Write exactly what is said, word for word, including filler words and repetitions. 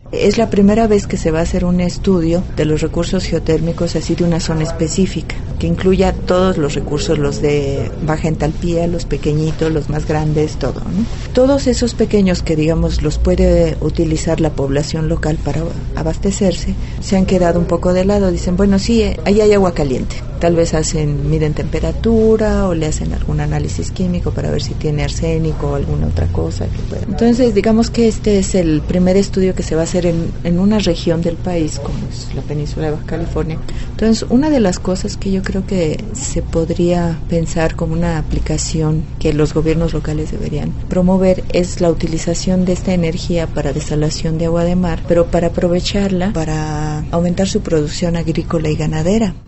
Es la primera vez que se va a hacer un estudio de los recursos geotérmicos así de una zona específica, que incluya todos los recursos, los de baja entalpía, los pequeñitos, los más grandes, todo, ¿no? Todos esos pequeños que, digamos, los puede utilizar la población local para abastecerse, se han quedado un poco de lado. Dicen, bueno, sí, ahí hay agua caliente. Tal vez hacen, miden temperatura o le hacen algún análisis químico para ver si tiene arsénico o alguna otra cosa que pueda. Entonces, digamos que este es el primer estudio que se va a hacer en, en una región del país, como es la península de Baja California. Entonces, una de las cosas que yo creo que se podría pensar como una aplicación que los gobiernos locales deberían promover es la utilización de esta energía para desalación de agua de mar, pero para aprovecharla para aumentar su producción agrícola y ganadera.